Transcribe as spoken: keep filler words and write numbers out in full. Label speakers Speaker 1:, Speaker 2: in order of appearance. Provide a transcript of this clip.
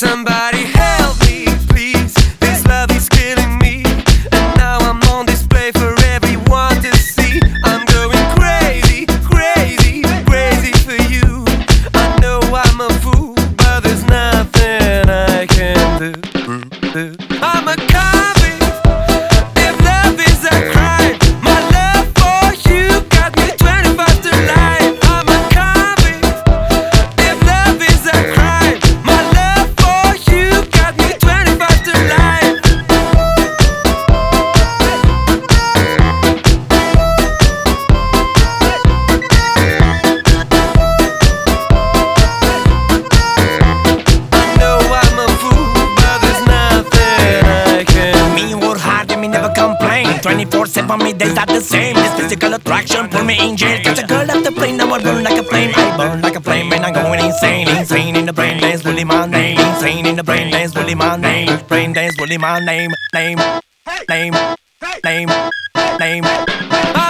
Speaker 1: Somebody help me, please. This love is killing me, and now I'm on display for everyone to see. I'm going crazy, crazy, crazy for you. I know I'm a fool, but there's nothing I can do. I'm a convict. If love is a crime, my love for you got me twenty-five to life. I'm a convict. If love is a crime, my love for you got me twenty-five to life. I know I'm a fool, but there's nothing I can do.
Speaker 2: Me work hard and me never complain. twenty-four seven, me days are the same. This physical attraction pull me in jail. Catch a girl at the plane, now I burn like a flame. I burn like a flame and I'm going insane. Insane in the brain dance, bully my name. Insane in the brain dance, bully my name. Brain dance, bully my name. Name, name, name, name.